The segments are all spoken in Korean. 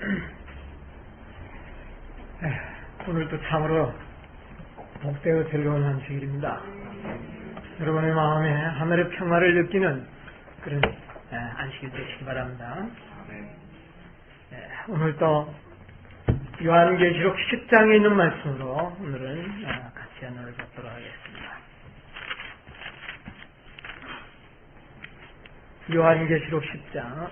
오늘도 참으로 복되고 즐거운 안식일입니다. 여러분의 마음에 하늘의 평화를 느끼는 그런 안식일 되시기 바랍니다. 오늘도 요한계시록 10장에 있는 말씀으로 오늘은 같이 하나를 받도록 하겠습니다. 요한계시록 10장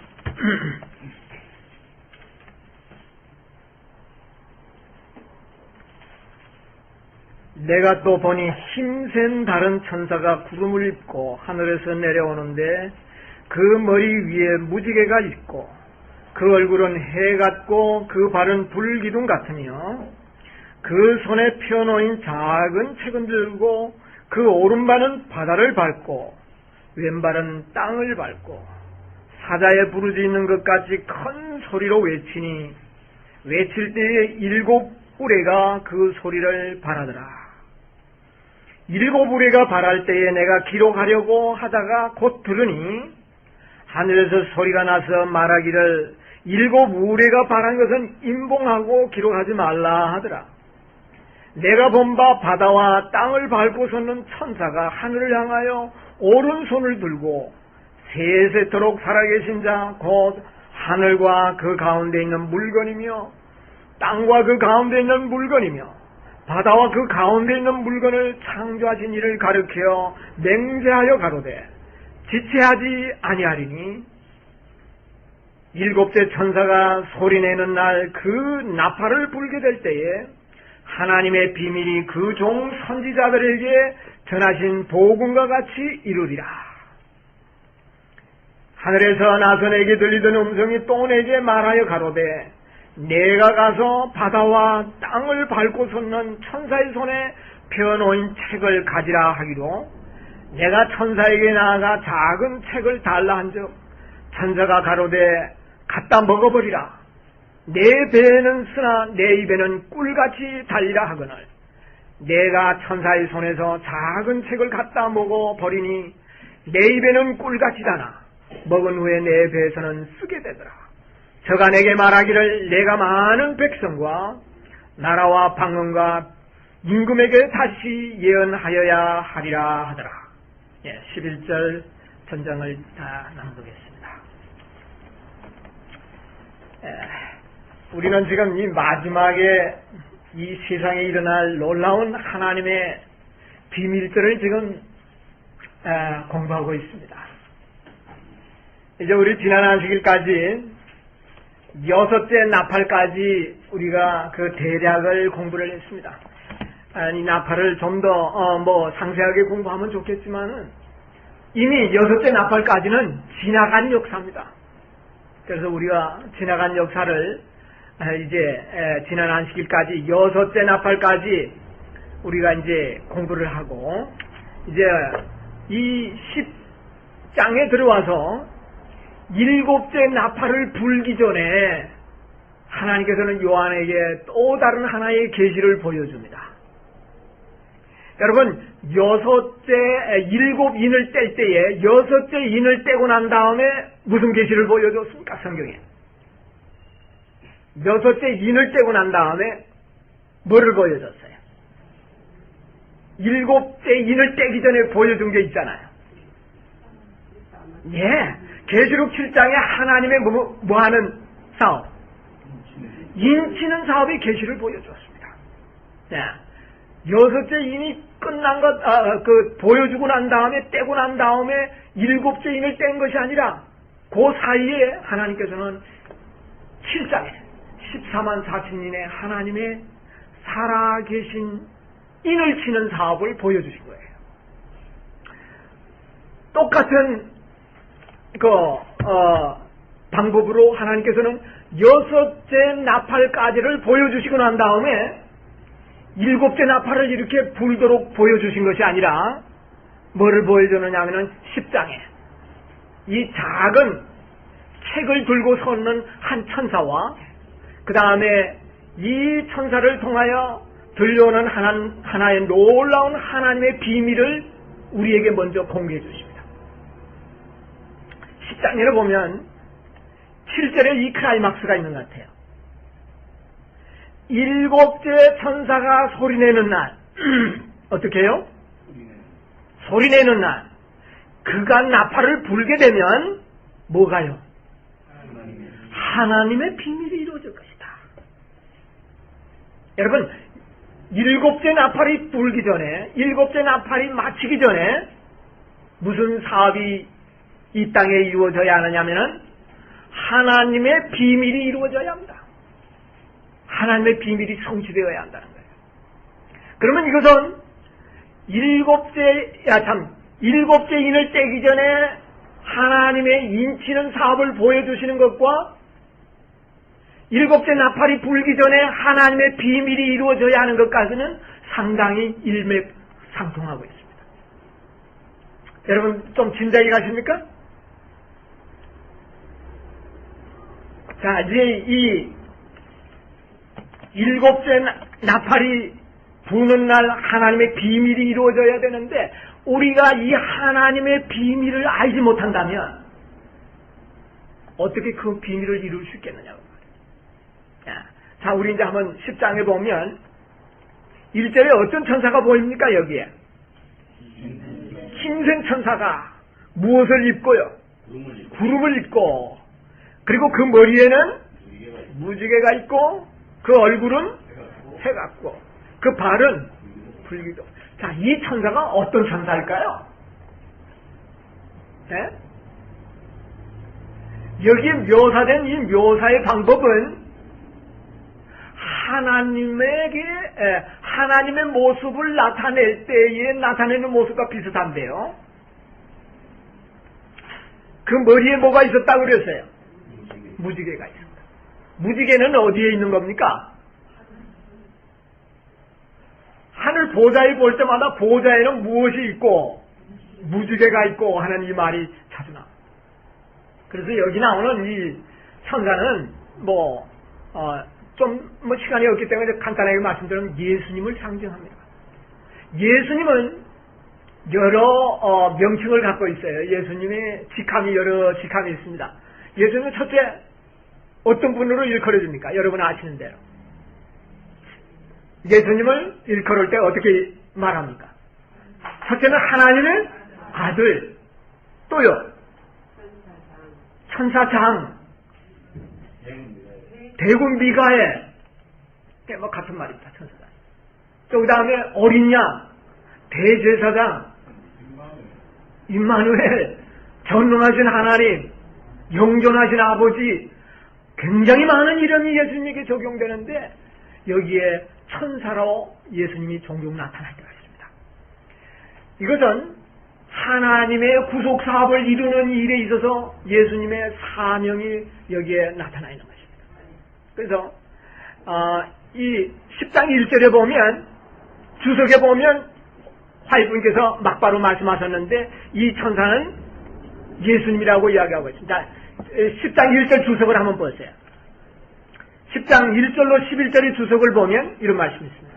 내가 또 보니 힘센 다른 천사가 구름을 입고 하늘에서 내려오는데 그 머리 위에 무지개가 있고 그 얼굴은 해 같고 그 발은 불기둥 같으며 그 손에 펴놓인 작은 책은 들고 그 오른발은 바다를 밟고 왼발은 땅을 밟고 사자에 부르짖는 것 같이 큰 소리로 외치니 외칠 때에 7 우레가 그 소리를 발하더라. 7 우레가 발할 때에 내가 기록하려고 하다가 곧 들으니 하늘에서 소리가 나서 말하기를 7 우레가 발한 것은 임봉하고 기록하지 말라 하더라. 내가 본 바 바다와 땅을 밟고 섰는 천사가 하늘을 향하여 오른손을 들고 세세토록 살아계신 자 곧 하늘과 그 가운데 있는 물건이며 땅과 그 가운데 있는 물건이며 바다와 그 가운데 있는 물건을 창조하신 이를 가르켜 맹세하여 가로되 지체하지 아니하리니 7째 천사가 소리내는 날 그 나팔을 불게 될 때에 하나님의 비밀이 그 종 선지자들에게 전하신 복음과 같이 이루리라. 하늘에서 나서 내게 들리던 음성이 또 내게 말하여 가로되 내가 가서 바다와 땅을 밟고 섰는 천사의 손에 펴놓은 책을 가지라 하기로 내가 천사에게 나아가 작은 책을 달라 한즉 천사가 가로되 갖다 먹어버리라. 내 배에는 쓰나 내 입에는 꿀같이 달리라 하거늘 내가 천사의 손에서 작은 책을 갖다 먹어버리니 내 입에는 꿀같이 다나 먹은 후에 내 배에서는 쓰게 되더라. 저가 내게 말하기를 내가 많은 백성과 나라와 방언과 임금에게 다시 예언하여야 하리라 하더라. 11절 전장을 다 낭독했습니다. 우리는 지금 이 마지막에 이 세상에 일어날 놀라운 하나님의 비밀들을 지금 공부하고 있습니다. 이제 우리 지난 안식일까지 6째 나팔까지 우리가 그 대략을 공부를 했습니다. 이 나팔을 좀 더 상세하게 공부하면 좋겠지만은 이미 6째 나팔까지는 지나간 역사입니다. 그래서 우리가 지나간 역사를 이제 지난 안식일까지 6째 나팔까지 우리가 이제 공부를 하고 이제 이 10장에 들어와서 7째 나팔을 불기 전에 하나님께서는 요한에게 또 다른 하나의 계시를 보여줍니다. 여러분 7 인을 뗄 때에 6째 인을 떼고 난 다음에 무슨 계시를 보여줬습니까? 성경에 6째 인을 떼고 난 다음에 뭐를 보여줬어요? 7째 인을 떼기 전에 보여준 게 있잖아요. 계시록 7장에 하나님의 뭐하는 사업? 인치는 사업의 계시를 보여줬습니다. 6째 인이 끝난 것, 보여주고 난 다음에, 떼고 난 다음에 7째 인을 뗀 것이 아니라, 그 사이에 하나님께서는 7장에 14만 4천인의 하나님의 살아계신 인을 치는 사업을 보여주신 거예요. 똑같은 방법으로 하나님께서는 6째 나팔까지를 보여주시고 난 다음에 7째 나팔을 이렇게 불도록 보여주신 것이 아니라 뭐를 보여주느냐 하면 10장에 이 작은 책을 들고 섰는 한 천사와 그 다음에 이 천사를 통하여 들려오는 하나의 놀라운 하나님의 비밀을 우리에게 먼저 공개해 주십니다. 10장에를 보면 7절에 이 클라이막스가 있는 것 같아요. 일곱째 천사가 소리내는 날 어떻게 해요? 소리내는 날 그가 나팔을 불게 되면 뭐가요? 하나님의 비밀이 이루어질 것이다. 여러분, 일곱째 나팔이 불기 전에, 일곱째 나팔이 마치기 전에 무슨 사업이 이 땅에 이루어져야 하느냐면은 하나님의 비밀이 이루어져야 합니다. 하나님의 비밀이 성취되어야 한다는 거예요. 그러면 이것은 일곱째 인을 떼기 전에 하나님의 인치는 사업을 보여주시는 것과 일곱째 나팔이 불기 전에 하나님의 비밀이 이루어져야 하는 것까지는 상당히 일맥상통하고 있습니다. 여러분 좀 진작에 가십니까? 자, 이제 이 일곱째 나팔이 부는 날 하나님의 비밀이 이루어져야 되는데 우리가 이 하나님의 비밀을 알지 못한다면 어떻게 그 비밀을 이룰 수 있겠느냐고 말이에요. 자, 우리 이제 한번 10장에 보면 1절에 어떤 천사가 보입니까? 여기에 흰색 천사가 무엇을 입고요? 구름을 입고, 그리고 그 머리에는 무지개가 있고 그 얼굴은 새 같고 그 발은 불기둥. 자, 이 천사가 어떤 천사일까요? 네? 여기에 묘사된 이 묘사의 방법은 하나님의 모습을 나타낼 때에 나타내는 모습과 비슷한데요. 그 머리에 뭐가 있었다고 그랬어요? 무지개가 있습니다. 무지개는 어디에 있는 겁니까? 하늘 보좌에 볼 때마다 보좌에는 무엇이 있고 무지개가 있고 하는 이 말이 자주 나옵니다. 그래서 여기 나오는 이 천사는 시간이 없기 때문에 간단하게 말씀드리면 예수님을 상징합니다. 예수님은 여러 명칭을 갖고 있어요. 예수님의 직함이 여러 직함이 있습니다. 예수님은 첫째 어떤 분으로 일컬어집니까? 여러분 아시는 대로. 예수님을 일컬을 때 어떻게 말합니까? 첫째는 하나님의 아들, 또요 천사장, 대군 미가엘, 같은 말입니다. 천사장. 또 그 다음에 어린 양, 대제사장, 임마누엘, 전능하신 하나님, 영존하신 아버지, 굉장히 많은 이름이 예수님에게 적용되는데 여기에 천사로 예수님이 종종 나타날 때가 있습니다. 이것은 하나님의 구속 사업을 이루는 일에 있어서 예수님의 사명이 여기에 나타나 있는 것입니다. 그래서 이 10장 1절에 보면, 주석에 보면 화이분께서 막바로 말씀하셨는데 이 천사는 예수님이라고 이야기하고 있습니다. 10장 1절 주석을 한번 보세요. 10장 1절로 11절의 주석을 보면 이런 말씀이 있습니다.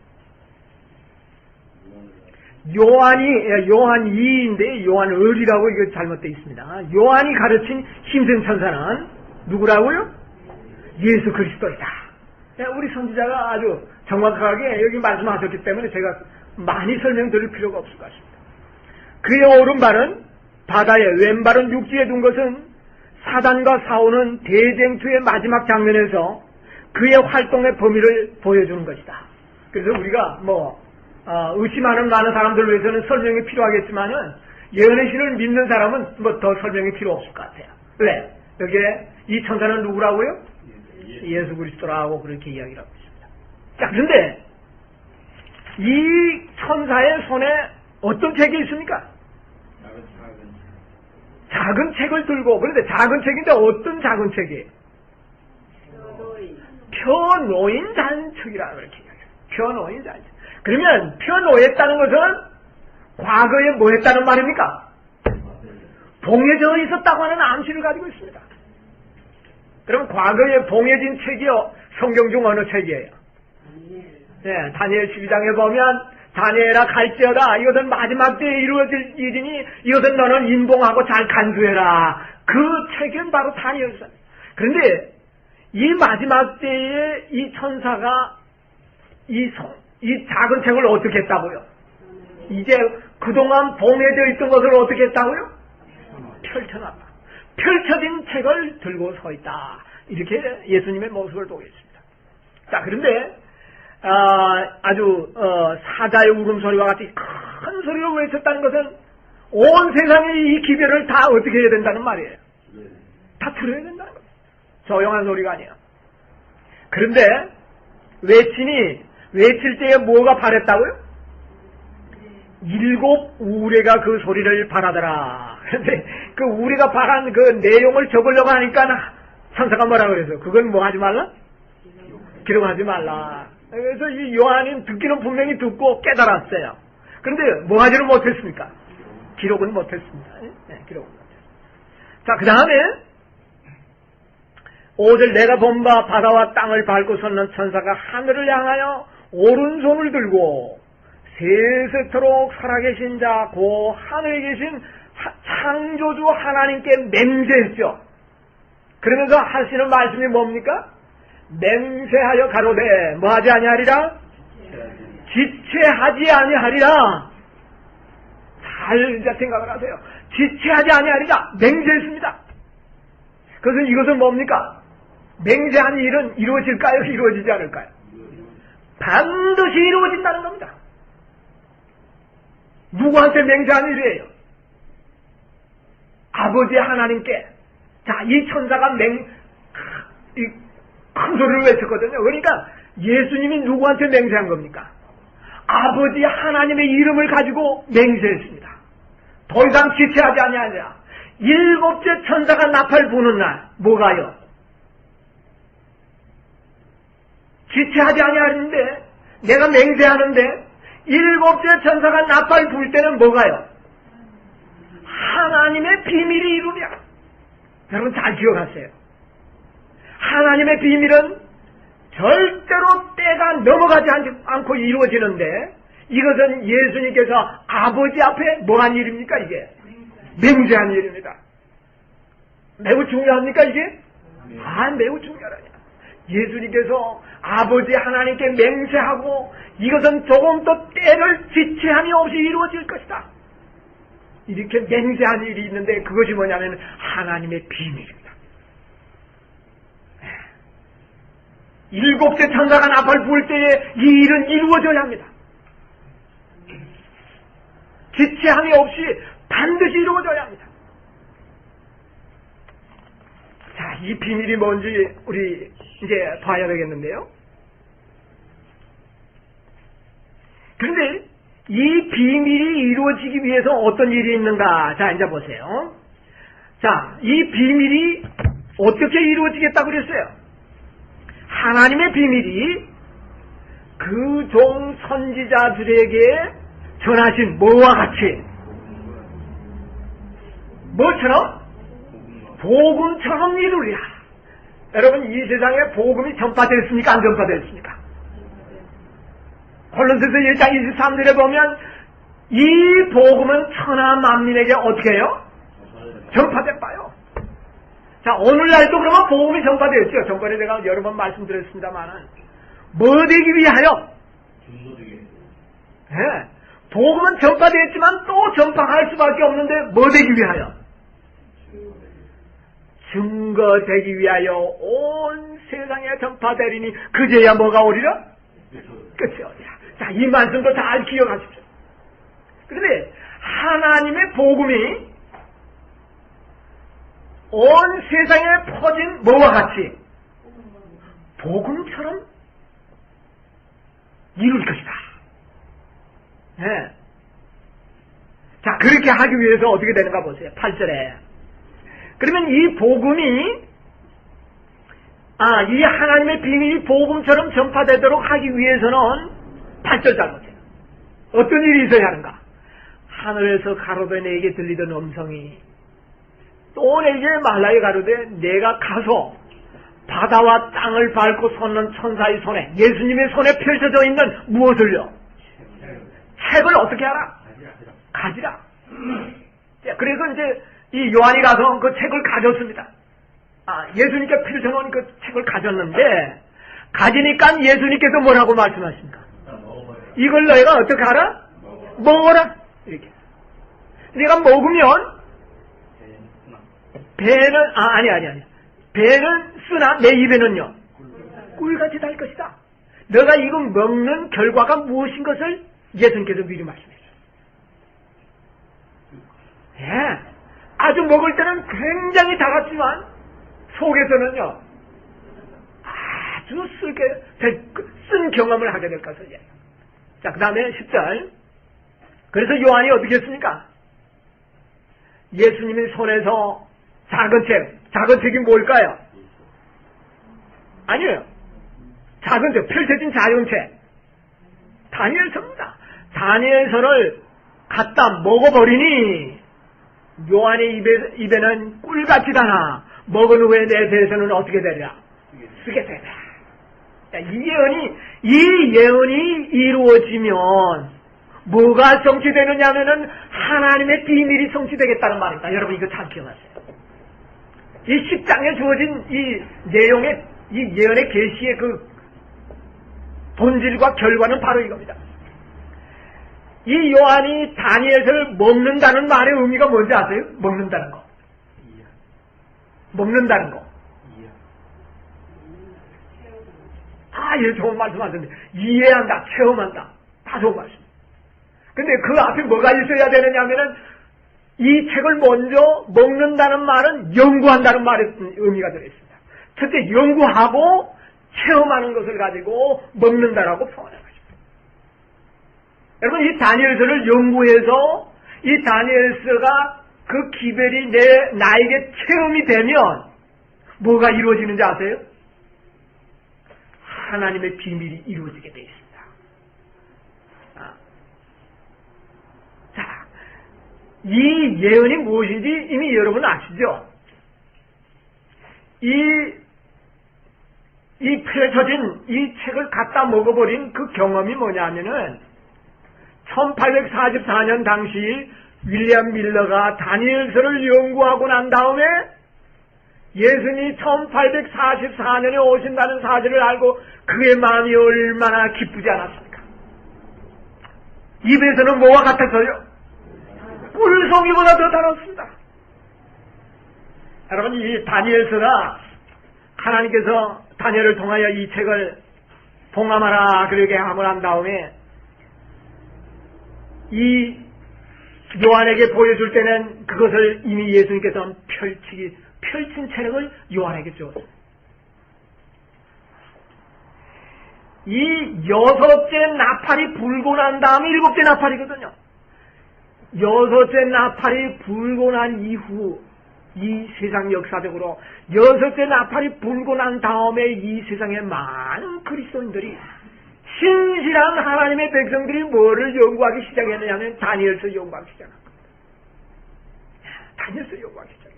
요한 2인데 요한 을이라고 이거 잘못되어 있습니다. 요한이 가르친 힘센 천사는 누구라고요? 예수 그리스도이다. 우리 선지자가 아주 정확하게 여기 말씀하셨기 때문에 제가 많이 설명드릴 필요가 없을 것 같습니다. 그의 오른발은 바다에, 왼발은 육지에 둔 것은 사단과 싸우는 대쟁투의 마지막 장면에서 그의 활동의 범위를 보여주는 것이다. 그래서 우리가 의심하는 많은 사람들을 위해서는 설명이 필요하겠지만은 예언의 신을 믿는 사람은 더 설명이 필요 없을 것 같아요. 왜? 여기에 이 천사는 누구라고요? 예수 그리스도라고 그렇게 이야기를 하고 있습니다. 자, 그런데 이 천사의 손에 어떤 책이 있습니까? 작은 책을 들고, 그런데 작은 책인데 어떤 작은 책이에요? 펴놓인 잔책이라고 그렇게 이야기해요. 펴놓인 잔책. 그러면 펴놓였다는 것은 과거에 뭐 했다는 말입니까? 봉해져 있었다고 하는 암시를 가지고 있습니다. 그럼 과거에 봉해진 책이요, 성경 중 어느 책이에요? 네, 다니엘 12장에 보면 다니엘아 갈지어다, 이것은 마지막 때에 이루어질 일이니 이것은 너는 인봉하고 잘 간수해라. 그 책은 바로 다니엘서. 그런데 이 마지막 때에 이 천사가 이 작은 책을 어떻게 했다고요? 이제 그동안 봉해져 있던 것을 어떻게 했다고요? 펼쳐놨다. 펼쳐진 책을 들고 서 있다. 이렇게 예수님의 모습을 보겠습니다. 자, 그런데 아주 사자의 울음소리와 같이 큰 소리로 외쳤다는 것은 온 세상의 이 기별을 다 어떻게 해야 된다는 말이에요. 다 들어야 된다는 거예요. 조용한 소리가 아니에요. 그런데 외칠 때에 뭐가 바랬다고요? 7 우레가 그 소리를 바라더라. 그런데 그 우레가 바란 그 내용을 적으려고 하니까 천사가 뭐라 그래서 그건 뭐 하지 말라? 기록하지 말라. 그래서 이 요한이 듣기는 분명히 듣고 깨달았어요. 그런데 뭐 하지를 못했습니까? 기록은 못했습니다. 네, 기록은 못했습니다. 자, 그 다음에 5절 내가 본 바 바다와 땅을 밟고 섰는 천사가 하늘을 향하여 오른손을 들고 세세토록 살아계신 자 고 하늘에 계신 창조주 하나님께 맹세했죠. 그러면서 하시는 말씀이 뭡니까? 맹세하여 가로되 뭐하지 아니하리라? 지체하지 아니하리라. 잘 생각을 하세요. 지체하지 아니하리라. 맹세했습니다. 그것은 이것은 뭡니까? 맹세한 일은 이루어질까요? 이루어지지 않을까요? 반드시 이루어진다는 겁니다. 누구한테 맹세한 일이에요? 아버지 하나님께. 자, 이 천사가 큰 소리를 외쳤거든요. 그러니까 예수님이 누구한테 맹세한 겁니까? 아버지 하나님의 이름을 가지고 맹세했습니다. 더 이상 지체하지 아니하리라. 7째 천사가 나팔 부는 날 뭐가요? 지체하지 아니하는데 내가 맹세하는데 7째 천사가 나팔 불 때는 뭐가요? 하나님의 비밀이 이루랴. 여러분 잘 기억하세요. 하나님의 비밀은 절대로 때가 넘어가지 않고 이루어지는데 이것은 예수님께서 아버지 앞에 뭐한 일입니까 이게? 맹세한 일입니다. 매우 중요합니까 이게? 매우 중요하냐. 예수님께서 아버지 하나님께 맹세하고 이것은 조금 더 때를 지체함이 없이 이루어질 것이다. 이렇게 맹세한 일이 있는데 그것이 뭐냐면 하나님의 비밀입니다. 7째 천사가 나팔 부을 때에 이 일은 이루어져야 합니다. 지체함이 없이 반드시 이루어져야 합니다. 자, 이 비밀이 뭔지 우리 이제 봐야 되겠는데요. 그런데 이 비밀이 이루어지기 위해서 어떤 일이 있는가? 자, 이제 보세요. 자, 이 비밀이 어떻게 이루어지겠다고 그랬어요? 하나님의 비밀이 그 종 선지자들에게 전하신 뭐와 같이? 뭐처럼? 복음처럼 이루랴. 여러분, 이 세상에 복음이 전파됐습니까? 안 전파됐습니까? 골로새서 1장 23절에 보면 이 복음은 천하 만민에게 어떻게 해요? 전파됐봐요. 자, 오늘날도 그러면 복음이 전파되었죠. 전번에 내가 여러 번 말씀드렸습니다만은 뭐 되기 위하여? 네. 복음은 전파되었지만 또 전파할 수밖에 없는데 뭐 되기 위하여? 증거되기 위하여 온 세상에 전파되리니 그제야 뭐가 오리라? 끝이 오리라. 자, 이 말씀도 잘 기억하십시오. 그런데 하나님의 복음이 온 세상에 퍼진 뭐와 같이? 복음처럼 이룰 것이다. 네. 자, 그렇게 하기 위해서 어떻게 되는가 보세요. 8절에. 그러면 이 복음이 이 하나님의 비밀이 복음처럼 전파되도록 하기 위해서는 8절 잘 보세요. 어떤 일이 있어야 하는가? 하늘에서 가로되 내게 들리던 음성이 또 내게 말라에 가로되 내가 가서 바다와 땅을 밟고 섰는 천사의 손에 예수님의 손에 펼쳐져 있는 무엇을요? 책을 어떻게 하라? 가지라. 그래서 이제 이 요한이 가서 그 책을 가졌습니다. 예수님께 펼쳐놓은 그 책을 가졌는데, 가지니까 예수님께서 뭐라고 말씀하십니까? 이걸 너희가 어떻게 하라? 먹어라. 이렇게. 내가 먹으면, 배는, 아니. 배는 쓰나 내 입에는요, 꿀같이 달 것이다. 너가 이거 먹는 결과가 무엇인 것을 예수님께서 미리 말씀했어요. 예. 아주 먹을 때는 굉장히 달았지만, 속에서는요, 아주 쓴 경험을 하게 될 것을. 자, 그 다음에 10절. 그래서 요한이 어떻게 했습니까? 예수님의 손에서 작은 책이 뭘까요? 아니에요. 작은 책, 펼쳐진 작은 책. 다니엘서입니다. 다니엘서를 갖다 먹어버리니 요한의 입에는 꿀같이 다나 먹은 후에 내 배에서는 어떻게 되리라? 쓰게 되리라. 이 예언이 이루어지면 뭐가 성취되느냐 하면은 하나님의 비밀이 성취되겠다는 말입니다. 여러분 이거 잘 기억하세요. 이 10장에 주어진 이 내용의, 이 예언의 계시의 그 본질과 결과는 바로 이겁니다. 이 요한이 다니엘서를 먹는다는 말의 의미가 뭔지 아세요? 먹는다는 거. 먹는다는 거. 이거 좋은 말씀 하셨는데, 이해한다, 체험한다. 다 좋은 말씀. 근데 그 앞에 뭐가 있어야 되느냐 하면은, 이 책을 먼저 먹는다는 말은 연구한다는 말의 의미가 들어있습니다. 첫째, 연구하고 체험하는 것을 가지고 먹는다라고 표현하는 것입니다. 여러분, 이 다니엘서를 연구해서 이 다니엘서가 그 기별이 나에게 체험이 되면 뭐가 이루어지는지 아세요? 하나님의 비밀이 이루어지게 되어 있습니다. 자, 이 예언이 무엇인지 이미 여러분 아시죠? 이 펼쳐진 이 책을 갖다 먹어버린 그 경험이 뭐냐면은 1844년 당시 윌리엄 밀러가 다니엘서를 연구하고 난 다음에 예수님이 1844년에 오신다는 사실을 알고 그의 마음이 얼마나 기쁘지 않았습니까? 입에서는 뭐와 같았어요? 꿀송이보다 더 달았습니다. 여러분, 이 다니엘서가 하나님께서 다니엘을 통하여 이 책을 봉함하라 그러게 하고 난 다음에 이 요한에게 보여줄 때는 그것을 이미 예수님께서 펼친 책을 요한에게 주었습니다. 이 6째 나팔이 불고 난 다음에 7째 나팔이거든요. 6째 나팔이 불고 난 이후 이 세상 역사적으로 6째 나팔이 불고 난 다음에 이 세상에 많은 그리스도인들이 신실한 하나님의 백성들이 뭐를 연구하기 시작했느냐 하면 다니엘서 연구하기 시작한 겁니다. 다니엘서 연구하기 시작했어요.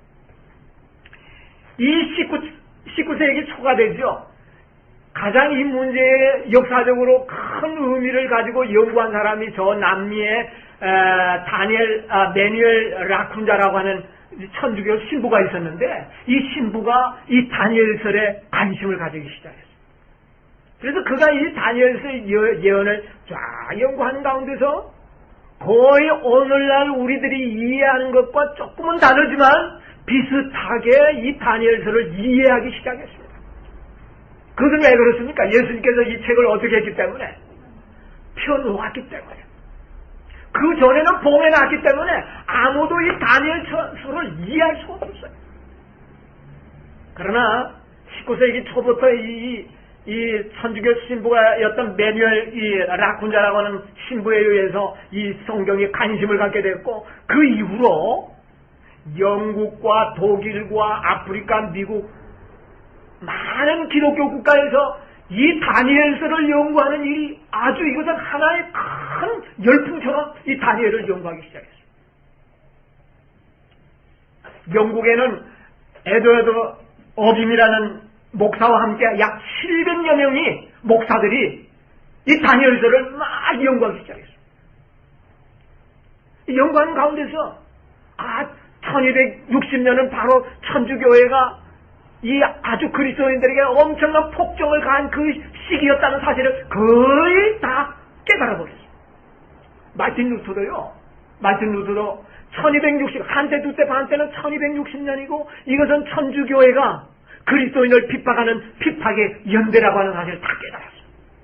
이 19세기 초가 되죠. 가장 이 문제에 역사적으로 큰 의미를 가지고 연구한 사람이 저 남미의 매뉴엘 라쿤자라고 하는 천주교 신부가 있었는데 이 신부가 이 다니엘서에 관심을 가지기 시작했어요. 그래서 그가 이 다니엘서의 예언을 쫙 연구하는 가운데서 거의 오늘날 우리들이 이해하는 것과 조금은 다르지만 비슷하게 이 다니엘서를 이해하기 시작했습니다. 그것은 왜 그렇습니까? 예수님께서 이 책을 어떻게 했기 때문에? 펴놓았기 때문에. 그 전에는 봉해놨기 때문에 아무도 이 다니엘서를 이해할 수가 없었어요. 그러나 19세기 초부터 이 천주교 신부였던 매뉴엘 라쿤자라고 하는 신부에 의해서 이 성경에 관심을 갖게 됐고 그 이후로 영국과 독일과 아프리카, 미국 많은 기독교 국가에서 이 다니엘서를 연구하는 일이 아주 이것은 하나의 큰 열풍처럼 이 다니엘을 연구하기 시작했어요. 영국에는 에드워드 어빔이라는 목사와 함께 약 700여 명이 목사들이 이 다니엘서를 막 연구하기 시작했어요. 이 연구하는 가운데서 1260년은 바로 천주교회가 이 아주 그리스도인들에게 엄청난 폭정을 가한 그 시기였다는 사실을 거의 다 깨달아버렸어요. 마틴 루터도 1260, 한때, 두때, 반때는 1260년이고 이것은 천주교회가 그리스도인을 핍박하는 핍박의 연대라고 하는 사실을 다 깨달았어요.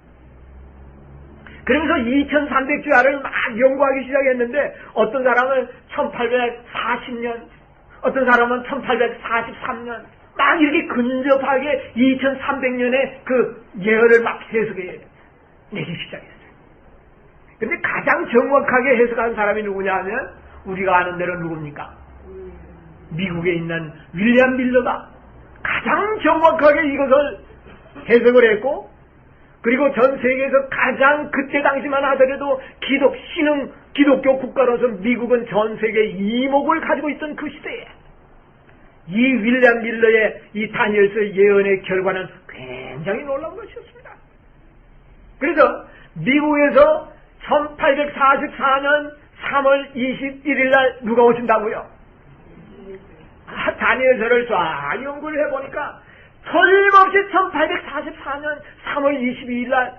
그러면서 2300주야를 막 연구하기 시작했는데 어떤 사람은 1840년, 어떤 사람은 1843년 막 이렇게 근접하게 2300년의 그 예언을 막 해석해 내기 시작했어요. 근데 가장 정확하게 해석한 사람이 누구냐 하면 우리가 아는 대로 누굽니까? 미국에 있는 윌리엄 밀러가 가장 정확하게 이것을 해석을 했고, 그리고 전 세계에서 가장 그때 당시만 하더라도 기독교 국가로서 미국은 전 세계 이목을 가지고 있던 그 시대에 이 윌리엄 밀러의 이 다니엘서 예언의 결과는 굉장히 놀라운 것이었습니다. 그래서 미국에서 1844년 3월 21일 날 누가 오신다고요? 다니엘서를 쫙 연구를 해보니까 틀림없이 1844년 3월 22일 날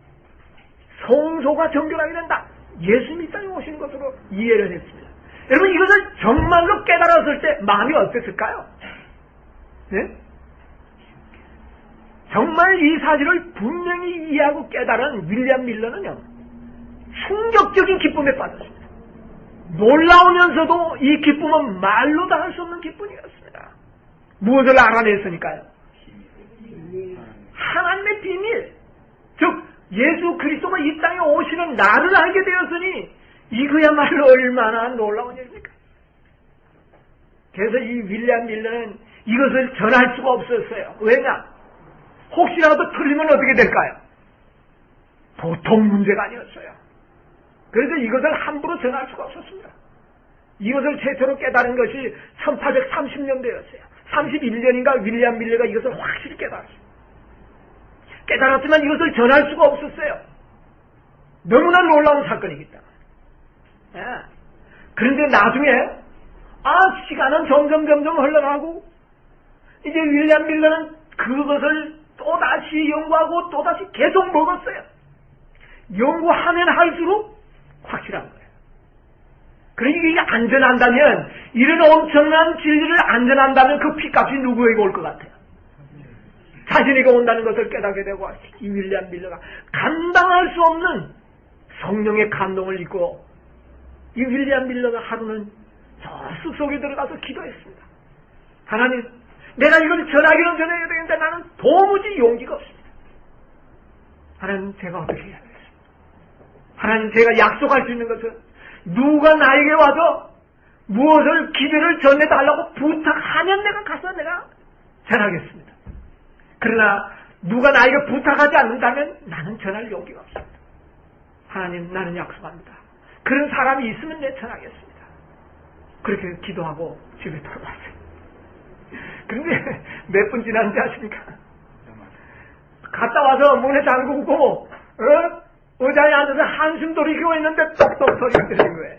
성소가 정결하게 된다. 예수님이 땅에 오시는 것으로 이해를 했습니다. 여러분, 이것을 정말로 깨달았을 때 마음이 어땠을까요? 네? 정말 이 사실을 분명히 이해하고 깨달은 윌리엄 밀러는요, 충격적인 기쁨에 빠졌습니다. 놀라우면서도 이 기쁨은 말로 다 할 수 없는 기쁨이었습니다. 무엇을 알아냈으니까요? 하나님의 비밀, 즉 예수 그리스도가 이 땅에 오시는 나를 알게 되었으니 이거야말로 얼마나 놀라운 일입니까? 그래서 이 윌리엄 밀러는 이것을 전할 수가 없었어요. 왜냐? 혹시라도 틀리면 어떻게 될까요? 보통 문제가 아니었어요. 그래서 이것을 함부로 전할 수가 없었습니다. 이것을 최초로 깨달은 것이 1830년대였어요. 31년인가 윌리엄 밀러가 이것을 확실히 깨달았어요. 깨달았지만 이것을 전할 수가 없었어요. 너무나 놀라운 사건이기 때문에. 그런데 나중에 시간은 점점 흘러가고 이제 윌리엄 밀러는 그것을 또다시 연구하고 또다시 계속 먹었어요. 연구하면 할수록 확실한 거예요. 그러니까 이게 안전한다면, 이런 엄청난 진리를 안전한다면 그 피값이 누구에게 올 것 같아요? 자신에게 온다는 것을 깨닫게 되고, 이 윌리엄 밀러가 감당할 수 없는 성령의 감동을 입고 이 윌리엄 밀러가 하루는 저 숲속에 들어가서 기도했습니다. 하나님, 내가 이걸 전하기는 전해야 되는데 나는 도무지 용기가 없습니다. 하나님, 제가 어떻게 해야 되겠습니까? 하나님, 제가 약속할 수 있는 것은 누가 나에게 와서 무엇을 기도를 전해달라고 부탁하면 내가 가서 내가 전하겠습니다. 그러나 누가 나에게 부탁하지 않는다면 나는 전할 용기가 없습니다. 하나님, 나는 약속합니다. 그런 사람이 있으면 내 전하겠습니다. 그렇게 기도하고 집에 돌아왔어요. 그런데 몇 분 지났는지 아십니까? 갔다 와서 문에 잠그고 의자에 앉아서 한숨 돌이키고 있는데 똑똑 소리가 들리는 거예요.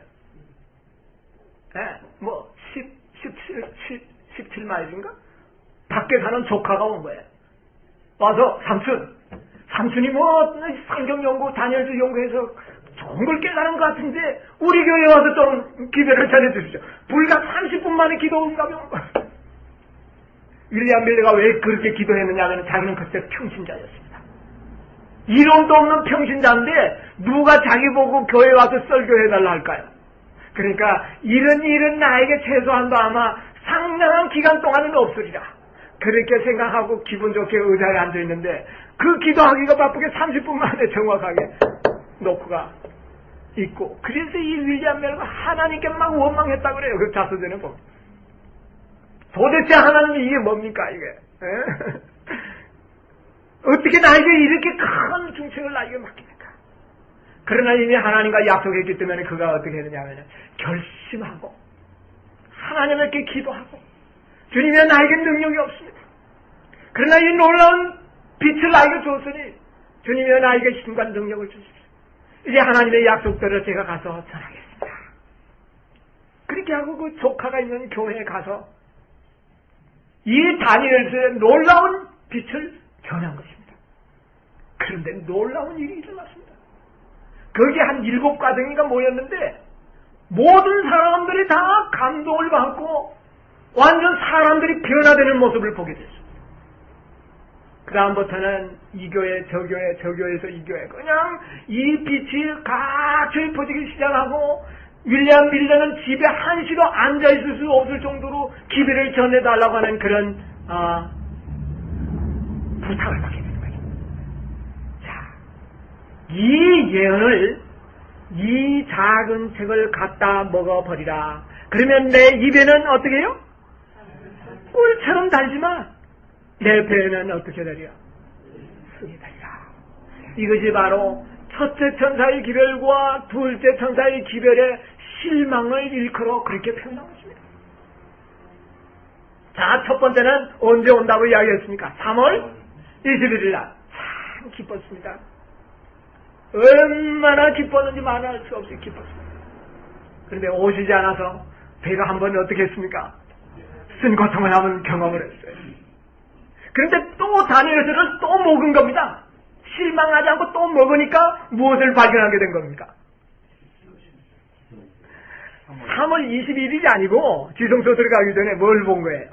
17마일인가? 밖에 사는 조카가 온 거예요. 와서 삼촌이 성경 연구, 다니엘서 연구해서 좋은 걸 깨달은 것 같은데 우리 교회에 와서 좀 기도를 전해주시죠. 불과 30분 만에 기도 응답이 온 거예요. 윌리엄 밀러가 왜 그렇게 기도했느냐 하면 자기는 그때 평신자였습니다. 이론도 없는 평신자인데 누가 자기 보고 교회에 와서 설교해달라 할까요? 그러니까 이런 일은 나에게 최소한도 아마 상당한 기간 동안은 없으리라, 그렇게 생각하고 기분 좋게 의자에 앉아있는데 그 기도하기가 바쁘게 30분 만에 정확하게 노크가 있고, 그래서 이 윌리엄 밀러가 하나님께 막 원망했다고 그래요. 그 자서전에 보면. 도대체 하나님이 이게 뭡니까 이게? 어떻게 나에게 이렇게 큰 중책을 나에게 맡깁니까? 그러나 이미 하나님과 약속했기 때문에 그가 어떻게 했느냐 하면 결심하고 하나님께 기도하고, 주님이 나에게 능력이 없습니다. 그러나 이 놀라운 빛을 나에게 줬으니 주님이 나에게 힘과 능력을 주십시오. 이제 하나님의 약속대로 제가 가서 전하겠습니다. 그렇게 하고 그 조카가 있는 교회에 가서 이 다니엘서의 놀라운 빛을 전한 것입니다. 그런데 놀라운 일이 일어났습니다. 거기에 한 7가정인가 모였는데 모든 사람들이 다 감동을 받고 완전 사람들이 변화되는 모습을 보게 됐습니다. 그 다음부터는 이 교회, 저 교회, 저 교회에서 이 교회, 그냥 이 빛이 가출히 퍼지기 시작하고, 윌리엄 밀러는 집에 한시도 앉아있을 수 없을 정도로 기별을 전해달라고 하는 그런, 부탁을 받게 되는 거죠. 자, 이 예언을, 이 작은 책을 갖다 먹어버리라. 그러면 내 입에는 어떻게 해요? 꿀처럼 달지만, 내 배는 어떻게 되리라? 승이 되리라. 이것이 바로 첫째 천사의 기별과 둘째 천사의 기별의 실망을 일컬어 그렇게 표현한 것입니다. 자, 첫 번째는 언제 온다고 이야기했습니까? 3월 21일 날. 참 기뻤습니다. 얼마나 기뻤는지 말할 수 없이 기뻤습니다. 그런데 오시지 않아서 배가 한 번 어떻게 했습니까? 쓴 고통을 한번 경험을 했어요. 그런데 또 다니엘서를 또 먹은 겁니다. 실망하지 않고 또 먹으니까 무엇을 발견하게 된 겁니까? 3월 21일이 아니고 지성소 들어가기 전에 뭘 본 거예요?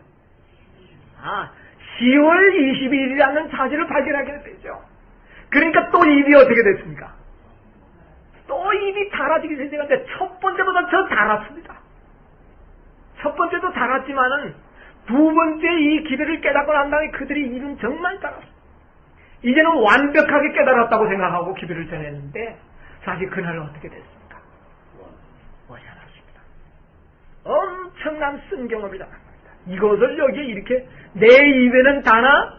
10월 22일이라는 사실을 발견하게 되죠. 그러니까 또 입이 어떻게 됐습니까? 또 입이 달아지기 시작했는데 첫 번째보다 더 달았습니다. 첫 번째도 달았지만은 두 번째 이 기별을 깨닫고 난 다음에 그들의 입은 정말 달았습니다. 이제는 완벽하게 깨달았다고 생각하고 기별을 전했는데 사실 그날은 어떻게 됐습니까? 오지 않았습니다. 엄청난 쓴 경험이 당합니다. 이것을 여기에 이렇게 내 입에는 다나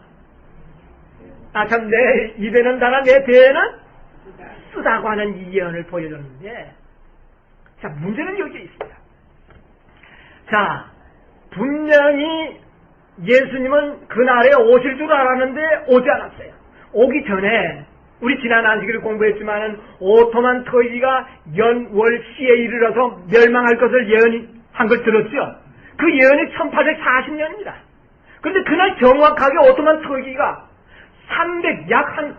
내 입에는 다나 내 배에는 쓰다고 하는 이 예언을 보여줬는데, 자, 문제는 여기에 있습니다. 자, 분명히 예수님은 그날에 오실 줄 알았는데 오지 않았어요. 오기 전에 우리 지난 안식일을 공부했지만은 오토만 터키가 연월 시에 이르러서 멸망할 것을 예언한 걸 들었죠. 그 예언이 1840년입니다. 그런데 그날 정확하게 오토만 터키가 약 한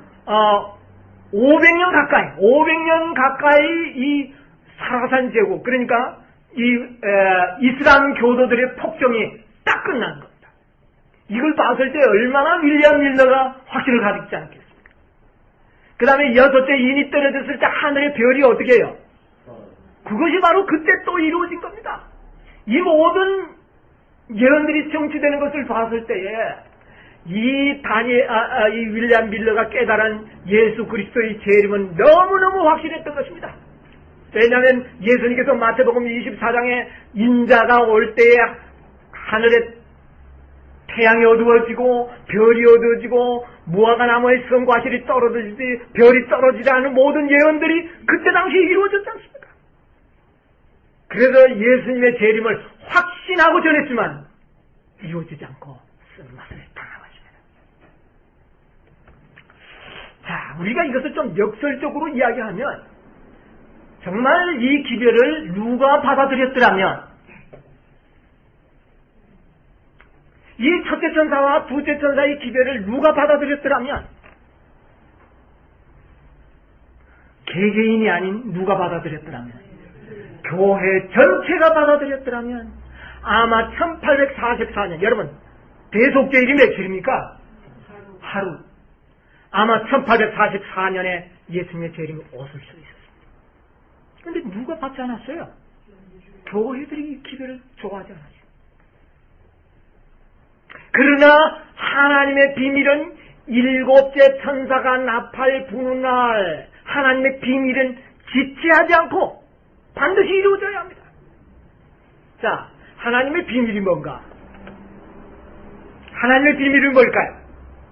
500년 가까이 이 사라산 제국, 그러니까 이슬람 교도들의 폭정이 딱 끝난 겁니다. 이걸 봤을 때 얼마나 윌리엄 밀러가 확신을 가지지 않겠습니까? 그 다음에 6째 인이 떨어졌을 때 하늘의 별이 어떻게 해요? 그것이 바로 그때 또 이루어진 겁니다. 이 모든 예언들이 성취되는 것을 봤을 때에 이 윌리엄 밀러가 깨달은 예수 그리스도의 재림은 너무너무 확실했던 것입니다. 왜냐하면 예수님께서 마태복음 24장에 인자가 올 때에 하늘에 태양이 어두워지고 별이 어두워지고 무화과 나무의 성과실이 떨어지듯이 별이 떨어지지 않은 모든 예언들이 그때 당시에 이루어졌지 않습니까? 그래서 예수님의 재림을 확신하고 전했지만 이루어지지 않고 쓴맛을 당한 것입니다. 자, 우리가 이것을 좀 역설적으로 이야기하면 정말 이 기별을 누가 받아들였더라면, 이 첫째 천사와 둘째 천사의 기별을 누가 받아들였더라면, 개개인이 아닌 누가 받아들였더라면, 교회 전체가 받아들였더라면 아마 1844년, 여러분 대속죄일이 며칠입니까? 하루. 아마 1844년에 예수님의 재림이 오실 수 있었습니다. 그런데 누가 받지 않았어요? 교회들이 이 기별을 좋아하지 않았어요. 그러나 하나님의 비밀은 7째 천사가 나팔 부는 날, 하나님의 비밀은 지체하지 않고 반드시 이루어져야 합니다. 자, 하나님의 비밀이 뭔가? 하나님의 비밀은 뭘까요?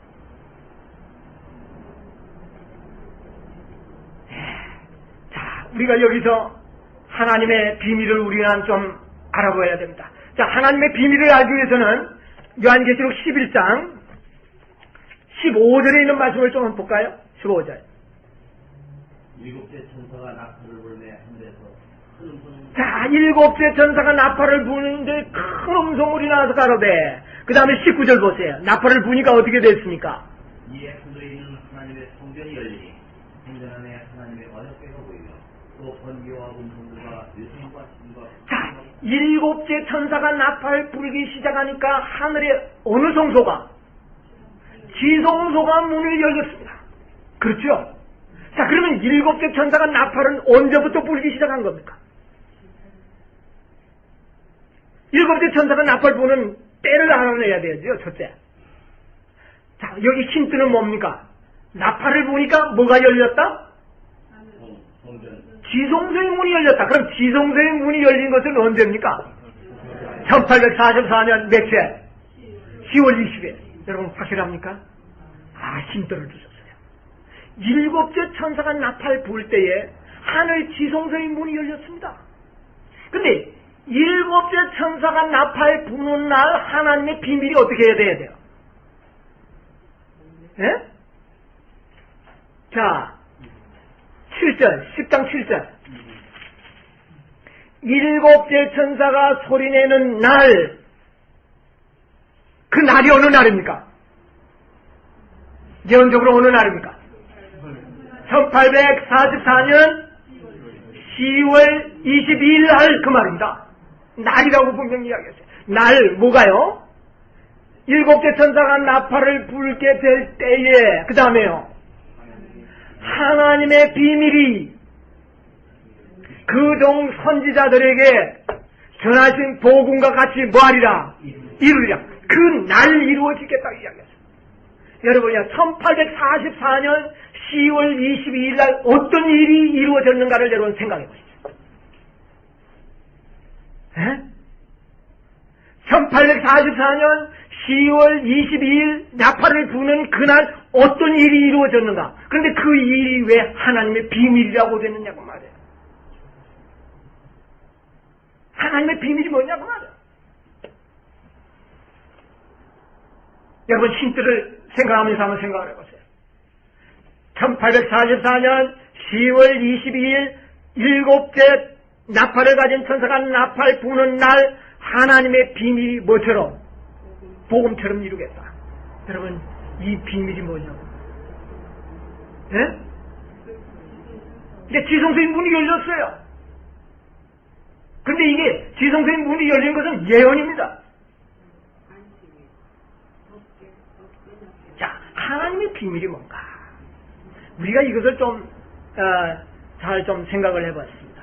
자, 우리가 여기서 하나님의 비밀을 우리는 좀 알아봐야 됩니다. 자, 하나님의 비밀을 알기 위해서는 요한계시록 11장 15절에 있는 말씀을 좀 볼까요? 15절. 7째 천사가 나팔을 불매 하늘에서 큰 음성. 자, 7째 천사가 나팔을 부는데 큰 음성물이 나와서 가로되 그 다음에 19절 보세요. 나팔을 부니까 어떻게 됐습니까? 이에 하늘에 있는 하나님의 성전이 열리니 성전 안에 하나님의 언약궤가 보이며 또 번개와 음성들과 유성과 신과 자, 7째 천사가 나팔 불기 시작하니까 하늘에 어느 성소가? 지성소가 문을 열렸습니다. 그렇죠? 자, 그러면 7째 천사가 나팔은 언제부터 불기 시작한 겁니까? 7째 천사가 나팔 부는 때를 알아내야 되죠, 첫째. 자, 여기 힌트는 뭡니까? 나팔을 부니까 뭐가 열렸다? 지성소의 문이 열렸다. 그럼 지성소의 문이 열린 것은 언제입니까? 1844년 몇째? 10월 20일. 여러분 확실합니까? 힌트를 주셨어요. 7째 천사가 나팔 불 때에 하늘 지성소의 문이 열렸습니다. 근데 7째 천사가 나팔 부는 날 하나님의 비밀이 어떻게 해야 돼요? 예? 자, 7절, 10장 7절. 7째 천사가 소리내는 날, 그 날이 어느 날입니까? 예언적으로 어느 날입니까? 1844년 10월 22일 날 그 말입니다. 날이라고 분명히 이야기했어요. 날, 뭐가요? 7째 천사가 나팔을 불게 될 때에, 그 다음에요, 하나님의 비밀이 그동 선지자들에게 전하신 복음과 같이 뭐하리라? 이루리라. 그 날 이루어지겠다 이야기했어요. 여러분이요, 1844년 10월 22일 날 어떤 일이 이루어졌는가를 여러분 생각해 보십시오. 1844년 10월 22일 나팔을 부는 그날 어떤 일이 이루어졌는가? 그런데 그 일이 왜 하나님의 비밀이라고 됐느냐고 말이에요. 하나님의 비밀이 뭐냐고 말이에요. 여러분 힌트를 생각하면서 한번 생각을 해보세요. 1844년 10월 22일 7째 나팔을 가진 천사가 나팔 부는 날 하나님의 비밀이 뭐처럼? 복음처럼 이루겠다. 여러분 이 비밀이 뭐냐고? 예? 이제 지성소의 문이 열렸어요. 근데 이게 지성소의 문이 열린 것은 예언입니다. 자, 하나님의 비밀이 뭔가? 우리가 이것을 좀 잘 좀 생각을 해봤습니다.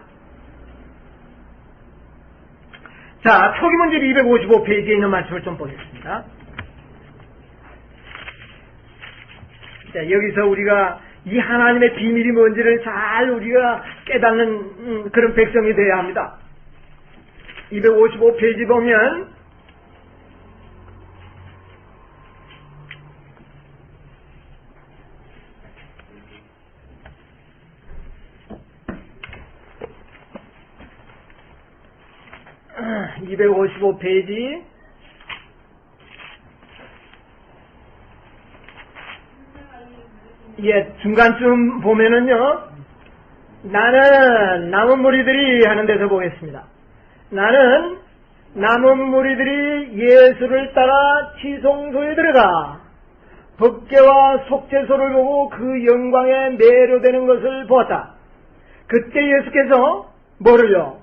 자, 초기문제 255페이지에 있는 말씀을 좀 보겠습니다. 자, 여기서 우리가 이 하나님의 비밀이 뭔지를 잘 우리가 깨닫는 그런 백성이 되어야 합니다. 255페이지 보면 255페이지 중간쯤 보면은요, 나는 남은 무리들이 하는 데서 보겠습니다. 나는 남은 무리들이 예수를 따라 지성소에 들어가 법궤와 속죄소를 보고 그 영광에 매료되는 것을 보았다. 그때 예수께서 뭐를요?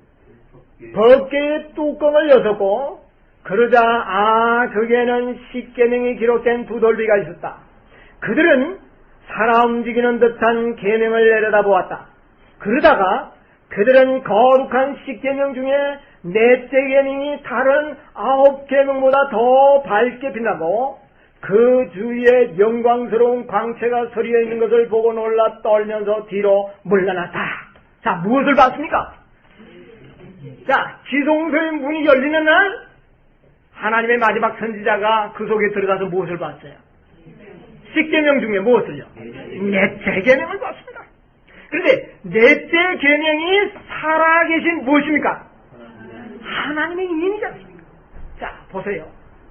법궤의 뚜껑을 여셨고, 그러자 거기에는 십계명이 기록된 두 돌비가 있었다. 그들은 살아 움직이는 듯한 계명을 내려다보았다. 그러다가 그들은 거룩한 십계명 중에 넷째 계명이 다른 9계명보다 더 밝게 빛나고 그 주위에 영광스러운 광채가 서리어 있는 것을 보고 놀라 떨면서 뒤로 물러났다. 자, 무엇을 봤습니까? 자, 지성소의 문이 열리는 날 하나님의 마지막 선지자가 그 속에 들어가서 무엇을 봤어요? 십계명 중에 무엇을요? 넷째 계명을 봤습니다. 그런데 넷째 계명이 살아계신 무엇입니까? 하나님의 인이지 않습니까? 자, 보세요.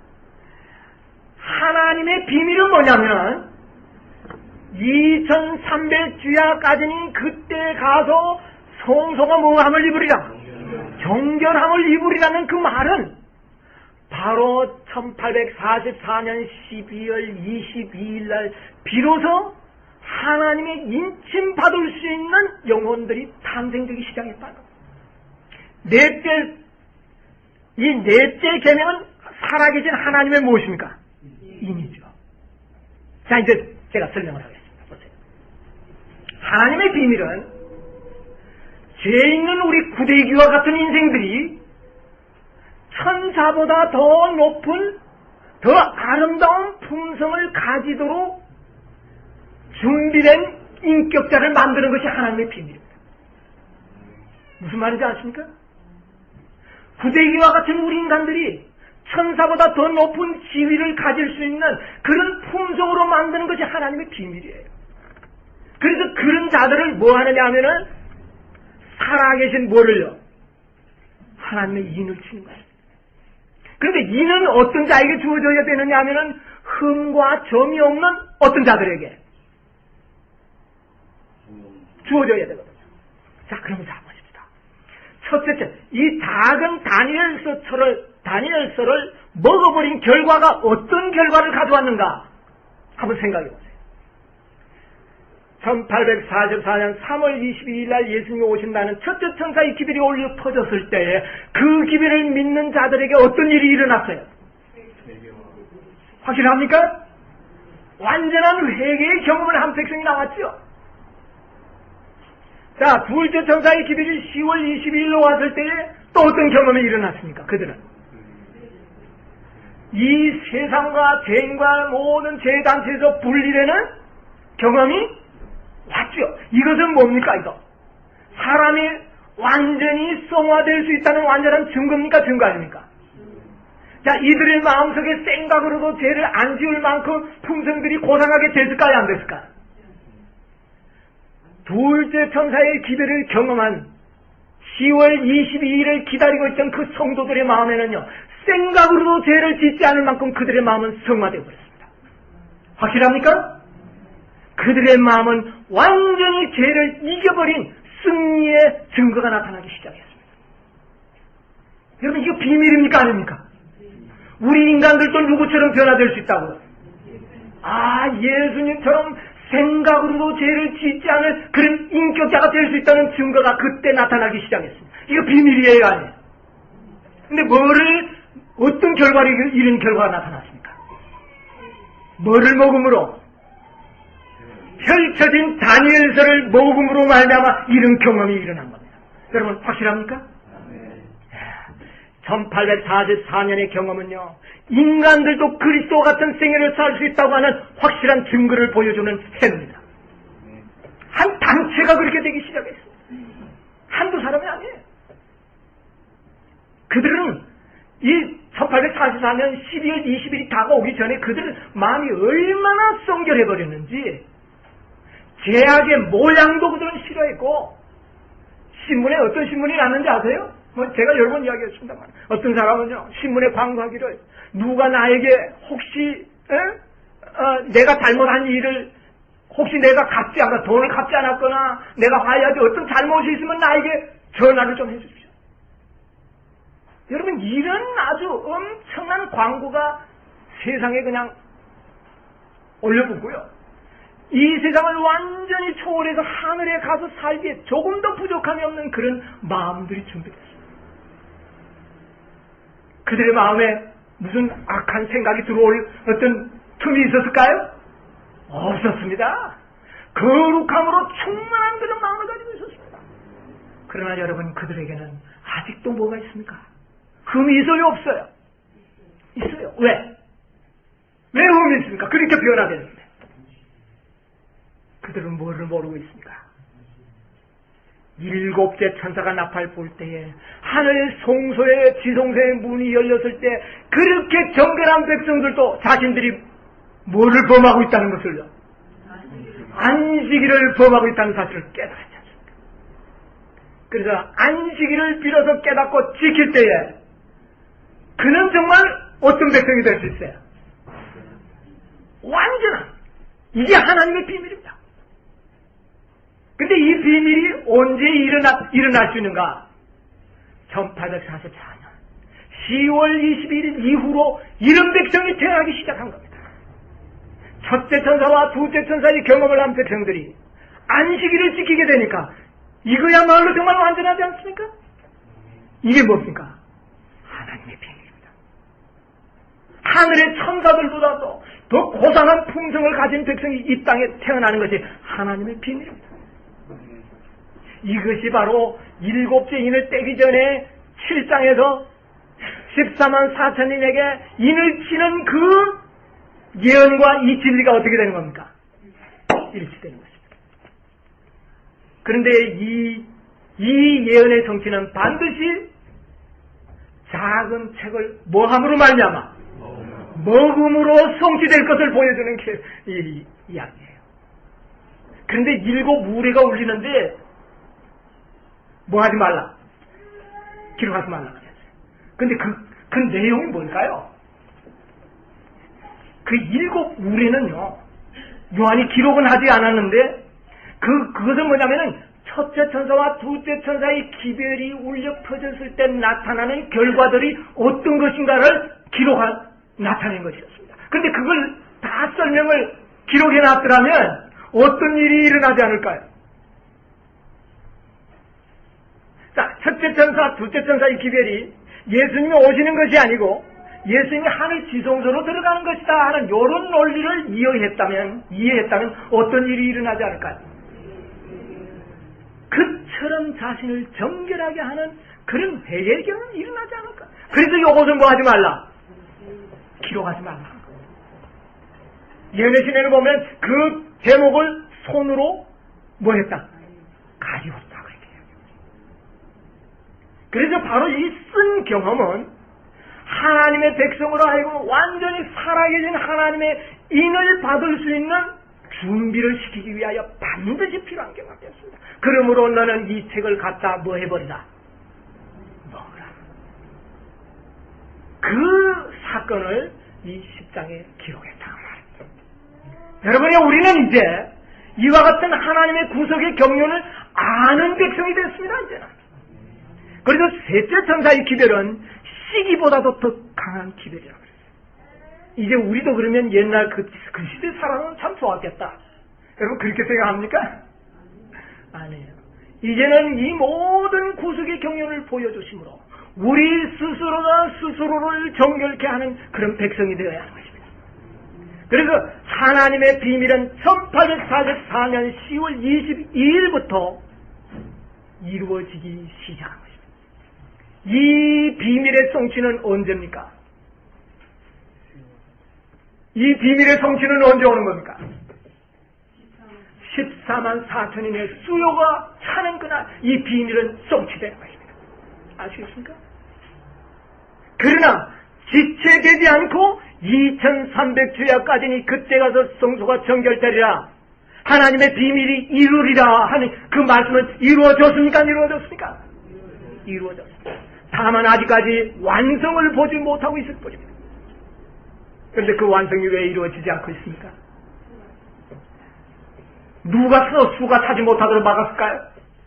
하나님의 비밀은 뭐냐면 2300주야까지는 그때 가서 성소가 뭐함을 입으리라? 정결함을 입으리라는 그 말은 바로 1844년 12월 22일 날 비로소 하나님의 인침받을 수 있는 영혼들이 탄생되기 시작했다는 겁니다. 이 넷째 계명은 살아계신 하나님의 무엇입니까? 인이죠. 자, 이제 제가 설명을 하겠습니다. 보세요. 하나님의 비밀은 죄 있는 우리 구데기와 같은 인생들이 천사보다 더 높은, 더 아름다운 품성을 가지도록 준비된 인격자를 만드는 것이 하나님의 비밀입니다. 무슨 말인지 아십니까? 구데기와 같은 우리 인간들이 천사보다 더 높은 지위를 가질 수 있는 그런 품성으로 만드는 것이 하나님의 비밀이에요. 그래서 그런 자들을 뭐 하느냐 하면은 살아계신 뭐를요? 하나님의 인을 치는 거예요. 그런데 인은 어떤 자에게 주어져야 되느냐 하면은 흠과 점이 없는 어떤 자들에게 주어져야 되거든요. 자, 그러면 자 보십시다. 첫째, 이 작은 다니엘서를 먹어버린 결과가 어떤 결과를 가져왔는가? 한번 생각해 보세요. 1844년 3월 22일 날 예수님이 오신다는 첫째 천사의 기별이 올려 터졌을 때에 그 기별을 믿는 자들에게 어떤 일이 일어났어요? 확실합니까? 완전한 회개의 경험을 한 백성이 나왔죠. 자, 둘째 천사의 기별이 10월 22일로 왔을 때에 또 어떤 경험이 일어났습니까? 그들은 이 세상과 죄인과 모든 죄단체에서 분리되는 경험이 왔죠. 이것은 뭡니까, 이거? 사람이 완전히 성화될 수 있다는 완전한 증거입니까, 증거 아닙니까? 자, 이들의 마음속에 생각으로도 죄를 안 지을 만큼 품성들이 고상하게 됐을까요, 안 됐을까요? 둘째 천사의 기별을 경험한 10월 22일을 기다리고 있던 그 성도들의 마음에는요, 생각으로도 죄를 짓지 않을 만큼 그들의 마음은 성화되어 버렸습니다. 확실합니까? 그들의 마음은 완전히 죄를 이겨버린 승리의 증거가 나타나기 시작했습니다. 여러분, 이거 비밀입니까, 아닙니까? 우리 인간들도 누구처럼 변화될 수 있다고요? 예수님처럼 생각으로도 죄를 짓지 않을 그런 인격자가 될 수 있다는 증거가 그때 나타나기 시작했습니다. 이거 비밀이에요, 아니에요? 근데 어떤 결과를, 이런 결과가 나타났습니까? 뭐를 먹음으로? 펼쳐진 다니엘서를 먹음으로 말미암아 이런 경험이 일어난 겁니다. 여러분, 확실합니까? 1844년의 경험은요, 인간들도 그리스도 같은 생애를 살 수 있다고 하는 확실한 증거를 보여주는 해입니다. 한 단체가 그렇게 되기 시작했어요. 한두 사람이 아니에요. 그들은 이 1844년 12월 20일이 다가오기 전에 그들은 마음이 얼마나 성결해버렸는지 죄악의 모양도 그들은 싫어했고, 신문에 어떤 신문이 났는지 아세요? 제가 여러 번 이야기했습니다만, 어떤 사람은요, 신문에 광고하기를, 누가 나에게 혹시 내가 잘못한 일을 혹시 내가 돈을 갚지 않았거나 내가 화해하지 어떤 잘못이 있으면 나에게 전화를 좀 해주십시오. 여러분, 이런 아주 엄청난 광고가 세상에 그냥 올려붙고요, 이 세상을 완전히 초월해서 하늘에 가서 살기에 조금 더 부족함이 없는 그런 마음들이 준비됐습니다. 그들의 마음에 무슨 악한 생각이 들어올 어떤 틈이 있었을까요? 없었습니다. 거룩함으로 충만한 그런 마음을 가지고 있었습니다. 그러나 여러분, 그들에게는 아직도 뭐가 있습니까? 흠이 있어요, 없어요? 있어요. 왜? 왜 흠이 있습니까? 그렇게 변화되는데. 그들은 뭐를 모르고 있습니까? 일곱째 천사가 나팔 불 때에 하늘 송소의 지성소의 문이 열렸을 때 그렇게 정결한 백성들도 자신들이 뭐를 범하고 있다는 것을요, 안식일을 범하고 있다는 사실을 깨달았지 않습니까? 그래서 안식일을 빌어서 깨닫고 지킬 때에 그는 정말 어떤 백성이 될 수 있어요? 완전한, 이게 하나님의 비밀입니다. 근데 이 비밀이 언제 일어날 수 있는가? 1844년 10월 20일 이후로 이런 백성이 태어나기 시작한 겁니다. 첫째 천사와 둘째 천사의 경험을 한 백성들이 안식일을 지키게 되니까 이거야말로 정말 완전하지 않습니까? 이게 뭡니까? 하나님의 비밀입니다. 하늘의 천사들보다도 더 고상한 품성을 가진 백성이 이 땅에 태어나는 것이 하나님의 비밀입니다. 이것이 바로 일곱째 인을 떼기 전에 7장에서 14만 4천인에게 인을 치는 그 예언과 이 진리가 어떻게 되는 겁니까? 일치되는 것입니다. 그런데 이 예언의 성취는 반드시 작은 책을 뭐함으로 말미암아 먹음으로 성취될 것을 보여주는 게 이 이야기예요. 그런데 일곱 우레가 울리는데 뭐 하지 말라? 기록하지 말라 그랬어요. 근데 그 내용이 뭘까요? 그 일곱 우레는요, 요한이 기록은 하지 않았는데, 그것은 뭐냐면은, 첫째 천사와 둘째 천사의 기별이 울려 퍼졌을 때 나타나는 결과들이 어떤 것인가를 나타낸 것이었습니다. 근데 그걸 다 설명을 기록해 놨더라면, 어떤 일이 일어나지 않을까요? 자, 첫째 천사, 둘째 천사의 기별이 예수님이 오시는 것이 아니고 예수님이 하늘 지성소로 들어가는 것이다 하는 이런 논리를 이해했다면 어떤 일이 일어나지 않을까요? 그처럼 자신을 정결하게 하는 그런 회개경은 일어나지 않을까요? 그래서 이것을 뭐 하지 말라? 기록하지 말라. 예언의 신에는 보면 그 제목을 손으로 뭐 했다? 가리웠다. 그래서 바로 이 쓴 경험은 하나님의 백성으로 하여금 완전히 살아계신 하나님의 인을 받을 수 있는 준비를 시키기 위하여 반드시 필요한 경험이었습니다. 그러므로 너는 이 책을 갖다 뭐 해버리라? 먹으라. 그 사건을 이 10장에 기록했다고 말입니다. 여러분이 우리는 이제 이와 같은 하나님의 구속의 경륜을 아는 백성이 됐습니다. 이제는. 그래서 셋째 천사의 기별은 시기보다도 더 강한 기별이라고 그랬어요. 이제 우리도 그러면 옛날 그 시대 살아가면 참 좋았겠다. 여러분 그렇게 생각합니까? 아니에요. 이제는 이 모든 구속의 경륜을 보여주심으로 우리 스스로가 스스로를 정결케 하는 그런 백성이 되어야 하는 것입니다. 그래서 하나님의 비밀은 1844년 10월 22일부터 이루어지기 시작한 것입니다. 이 비밀의 성취는 언제입니까? 이 비밀의 성취는 언제 오는 겁니까? 14만 4천인의 수요가 차는 그날 이 비밀은 성취되는 것입니다. 아시겠습니까? 그러나 지체되지 않고 2300주야까지니 그때 가서 성소가 정결되리라 하나님의 비밀이 이루리라 하는 그 말씀은 이루어졌습니까? 안 이루어졌습니까? 이루어졌습니다. 다만 아직까지 완성을 보지 못하고 있을 뿐입니다. 그런데 그 완성이 왜 이루어지지 않고 있습니까? 누가 수가 차지 못하도록 막았을까요?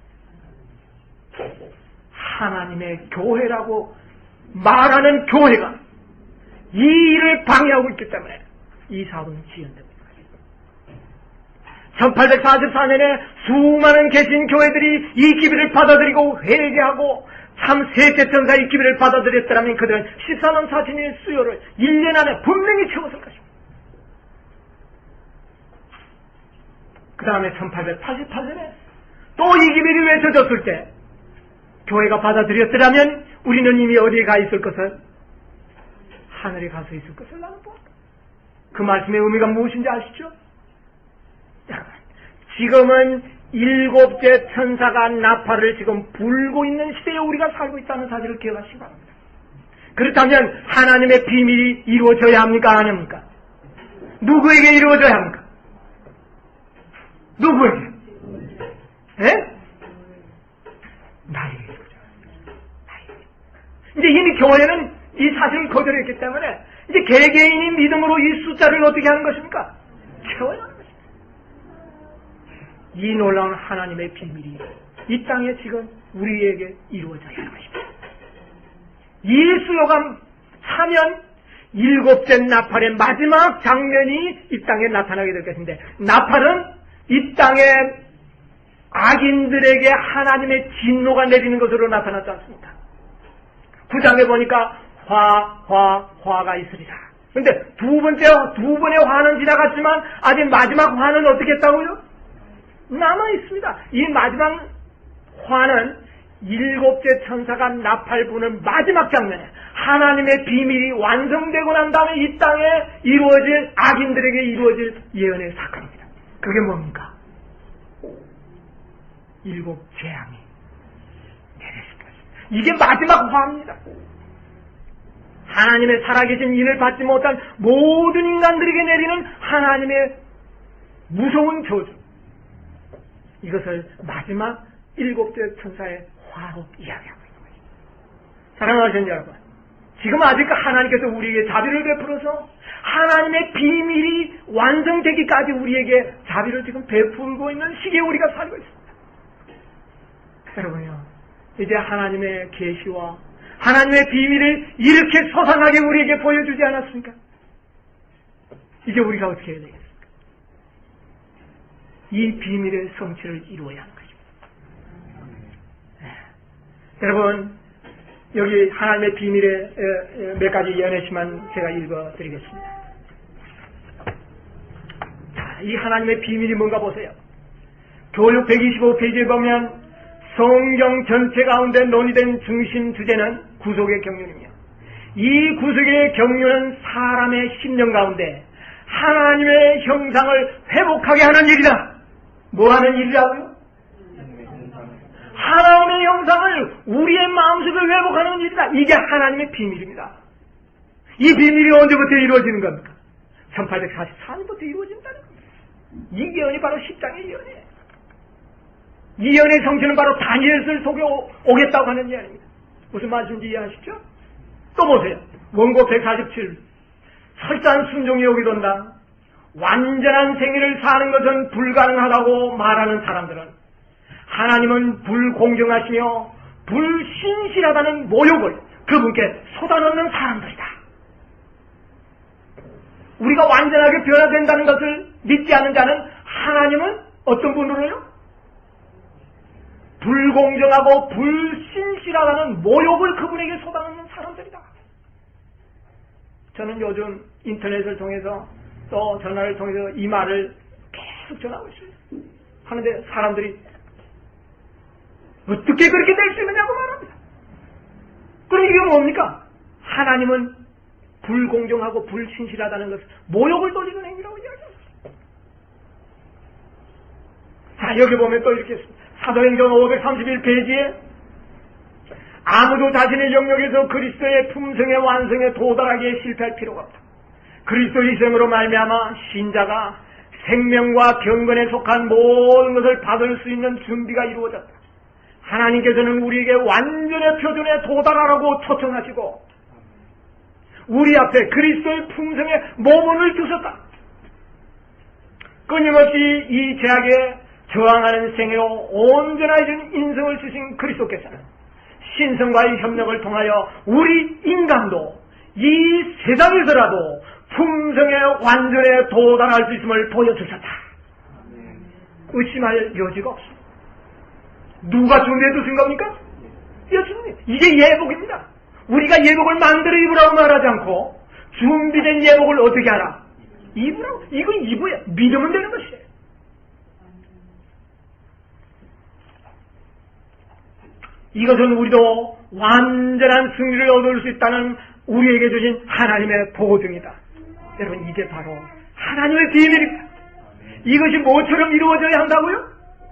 하나님의 교회라고 말하는 교회가 이 일을 방해하고 있기 때문에 이 사업은 지연됩니다. 1844년에 수많은 개신 교회들이 이 기별을 받아들이고 회개하고 참 셋째 천사의 기별을 받아들였더라면 그들은 14만 4천의 수요를 1년 안에 분명히 채웠을 것입니다. 그 다음에 1888년에 또 이 기별이 외쳐졌을 때 교회가 받아들였더라면 우리는 이미 어디에 가 있을 것을? 하늘에 가서 있을 것을 나는 보았다. 그 말씀의 의미가 무엇인지 아시죠? 지금은 일곱째 천사가 나팔을 지금 불고 있는 시대에 우리가 살고 있다는 사실을 기억하시기 바랍니다. 그렇다면 하나님의 비밀이 이루어져야 합니까? 안 합니까? 누구에게 이루어져야 합니까? 누구에게? 예? 나에게 이루어져야 합니다. 이제 이미 교회는 이 사실을 거절했기 때문에 이제 개개인이 믿음으로 이 숫자를 어떻게 하는 것입니까? 채워야 하는 것입니다. 이 놀라운 하나님의 비밀이 이 땅에 지금 우리에게 이루어져야 하는 것입니다. 이 수요가 차면 일곱째 나팔의 마지막 장면이 이 땅에 나타나게 될 것인데, 나팔은 이 땅에 악인들에게 하나님의 진노가 내리는 것으로 나타났지 않습니까? 9장에 보니까 화가 있으리라. 근데 두 번의 화는 지나갔지만 아직 마지막 화는 어떻게 했다고요? 남아 있습니다. 이 마지막 화는 일곱째 천사가 나팔 부는 마지막 장면에 하나님의 비밀이 완성되고 난 다음에 이 땅에 이루어질, 악인들에게 이루어질 예언의 사건입니다. 그게 뭡니까? 일곱 재앙이 내렸을 것입니다. 이게 마지막 화입니다. 하나님의 살아계신 인을 받지 못한 모든 인간들에게 내리는 하나님의 무서운 저주, 이것을 마지막 일곱째 천사의 화로 이야기하고 있는 것입니다. 사랑하시는 여러분, 지금 아직 하나님께서 우리에게 자비를 베풀어서 하나님의 비밀이 완성되기까지 우리에게 자비를 지금 베풀고 있는 시기에 우리가 살고 있습니다. 여러분요, 이제 하나님의 계시와 하나님의 비밀을 이렇게 소상하게 우리에게 보여주지 않았습니까? 이제 우리가 어떻게 해야 되겠습니까? 이 비밀의 성취를 이루어야 하는 것입니다. 여러분, 여기 하나님의 비밀의 몇 가지 예언의시만 제가 읽어드리겠습니다. 자, 이 하나님의 비밀이 뭔가 보세요. 교육 125페이지에 보면 성경 전체 가운데 논의된 중심 주제는 구속의 경륜이며, 이 구속의 경륜은 사람의 심령 가운데 하나님의 형상을 회복하게 하는 일이다. 뭐 하는 일이라고요? 하나님의 형상을 우리의 마음속에 회복하는 일이다. 이게 하나님의 비밀입니다. 이 비밀이 언제부터 이루어지는 겁니까? 1844년부터 이루어진다는 겁니다. 이 예언이 바로 10장의 예언이에요. 이 예언의 성취는 바로 다니엘을 속에 오겠다고 하는 예언입니다. 무슨 말씀인지 이해하시죠? 또 보세요. 원고 147. 철저한 순종이 오게 된다. 완전한 생애를 사는 것은 불가능하다고 말하는 사람들은 하나님은 불공정하시며 불신실하다는 모욕을 그분께 쏟아넣는 사람들이다. 우리가 완전하게 변화된다는 것을 믿지 않는 자는 하나님은 어떤 분으로요? 불공정하고 불신실하다는 모욕을 그분에게 쏟아넣는 사람들이다. 저는 요즘 인터넷을 통해서 또 전화를 통해서 이 말을 계속 전하고 있습니다. 하는데 사람들이 어떻게 그렇게 될 수 있느냐고 말합니다. 그럼 이게 뭡니까? 하나님은 불공정하고 불신실하다는 것을 모욕을 돌리는 행위라고 이야기합니다. 자, 여기 보면 또 이렇게 있습니다. 사도행전 531페이지에 아무도 자신의 영역에서 그리스도의 품성의 완성에 도달하기에 실패할 필요가 없다. 그리스도의 희생으로 말미암아 신자가 생명과 경건에 속한 모든 것을 받을 수 있는 준비가 이루어졌다. 하나님께서는 우리에게 완전의 표준에 도달하라고 초청하시고 우리 앞에 그리스도의 품성의 모범을 두셨다. 끊임없이 이 제약에 저항하는 생애로 온전해진 인성을 주신 그리스도께서는 신성과의 협력을 통하여 우리 인간도 이 세상에서라도 품성의 완전에 도달할 수 있음을 보여주셨다. 의심할 여지가 없습니다. 누가 준비해 두신 겁니까? 예수님. 이게 예복입니다. 우리가 예복을 만들어 입으라고 말하지 않고 준비된 예복을 어떻게 하라? 입으라고. 이건 입어야 믿으면 되는 것이에요. 이것은 우리도 완전한 승리를 얻을 수 있다는 우리에게 주신 하나님의 보증이다. 여러분, 이게 바로 하나님의 비밀입니다. 이것이 뭐처럼 이루어져야 한다고요?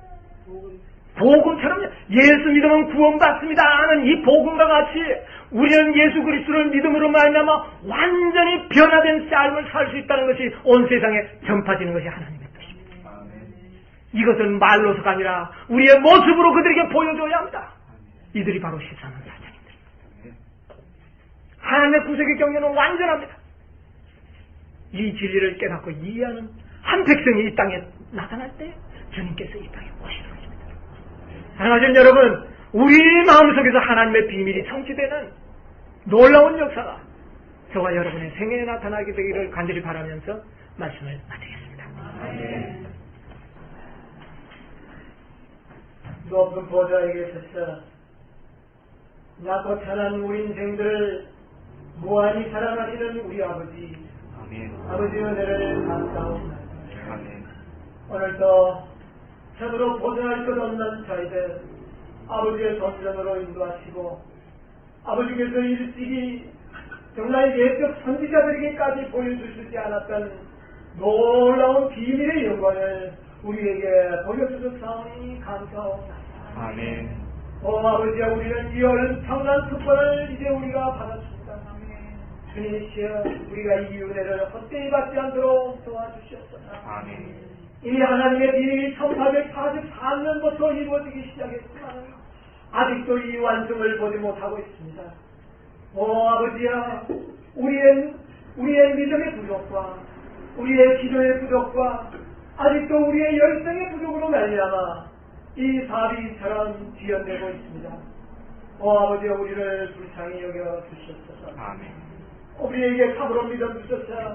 복음처럼요. 예수 믿으면 구원받습니다 하는 이 복음과 같이 우리는 예수 그리스도를 믿음으로 말미암아 완전히 변화된 삶을 살 수 있다는 것이 온 세상에 전파지는 것이 하나님의 뜻입니다. 이것은 말로서가 아니라 우리의 모습으로 그들에게 보여줘야 합니다. 이들이 바로 14만 사장님들입니다. 하나님의 구속의 경륜은 완전합니다. 이 진리를 깨닫고 이해하는 한 백성이 이 땅에 나타날 때 주님께서 이 땅에 오시는 것입니다. 사랑하는 여러분, 우리 마음속에서 하나님의 비밀이 성취되는 놀라운 역사가 저와 여러분의 생애에 나타나게 되기를 간절히 바라면서 말씀을 마치겠습니다. 높은 보좌에게 서서 낮고 찬한 우리 인생들을 무한히 사랑하시는 우리 아버지, 아버지의 은혜를 감사합니다. 오늘도 참으로 보존할 것 없는 저희들 아버지의 전전으로 인도하시고 아버지께서 일찍이 정말 예적 선지자들에게까지 보여주시지 않았던 놀라운 비밀의 영광을 우리에게 보여주셨사오니 감사합니다. 아멘. 아버지야, 우리는 이 엄청난 특권을 이제 우리가 받았습니다. 주님이시여, 우리가 이 은혜를 헛되이 받지 않도록 도와주시옵소서. 아멘. 이미 하나님의 비밀이 1844년부터 이루어지기 시작했지만 아직도 이 완성을 보지 못하고 있습니다. 아버지야, 우리의 믿음의 부족과 우리의 기도의 부족과 아직도 우리의 열정의 부족으로 말미암아 이 사비처럼 지연되고 있습니다. 아버지야, 우리를 불쌍히 여겨 주시옵소서. 아멘. 우리에게 참으로 믿음 주셔서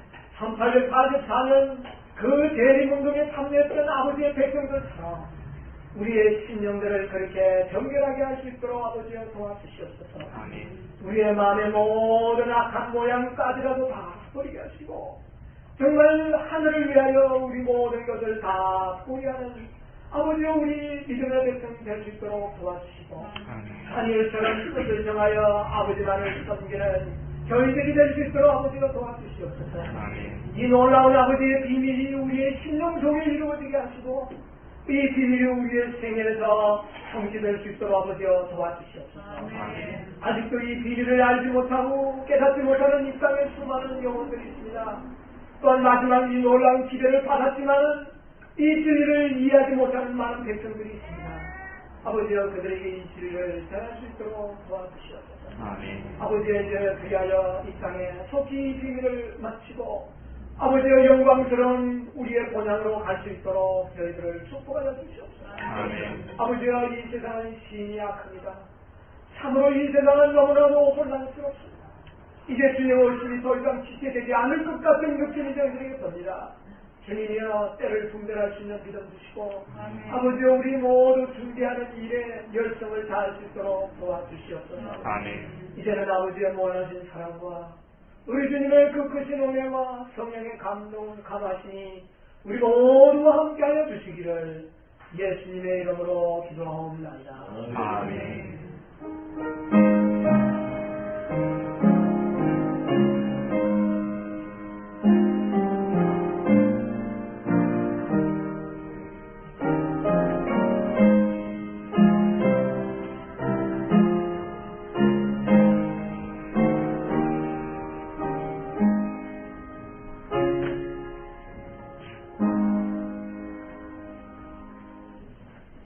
1844년 그 대리문동에 참여했던 아버지의 백성들처럼 우리의 심령들을 그렇게 정결하게 할 수 있도록 아버지여 도와주시옵소서. 아멘. 우리의 마음의 모든 악한 모양까지라도 다 버리게 하시고 정말 하늘을 위하여 우리 모든 것을 다 포기하는 아버지여 우리 믿음의 백성 될 수 있도록 도와주시고 다니엘처럼 뜻을 정하여 아버지만을 섬기는 저희들이 될 수 있도록 아버지가 도와주시옵소서. 이 놀라운 아버지의 비밀이 우리의 심령 속에 이루어지게 하시고 이 비밀이 우리의 생애에서 성취될 수 있도록 아버지여 도와주시옵소서. 아직도 이 비밀을 알지 못하고 깨닫지 못하는 이 땅에 수많은 영혼들이 있습니다. 또한 마지막 이 놀라운 기대를 받았지만 이 진리를 이해하지 못하는 많은 백성들이 있습니다. 아버지여, 그들에게 이 진리를 전할 수 있도록 도와주시옵소서. 아버지의 이제 그리하여 이 땅에 속히 이 비밀을 마치고 아버지의 영광스러운 우리의 본향으로 갈 수 있도록 저희들을 축복하여 주시옵소서. 아버지여, 이 세상은 신이 약합니다. 참으로 이 세상은 너무나도 혼란스럽습니다. 이제 주님 오심이 더 이상 지체되지 않을 것 같은 느낌이 저희들에게 듭니다. 주님이여, 때를 분별할 수 있는 믿음 주시고 아버지여, 우리 모두 준비하는 일에 열정을 다할 수 있도록 도와주시옵소서. 이제는 아버지의 무한하신 사랑과 우리 주님의 그 크신 은혜와 성령의 감동을 감하시니 우리 모두와 함께하여 주시기를 예수님의 이름으로 기도하옵나이다.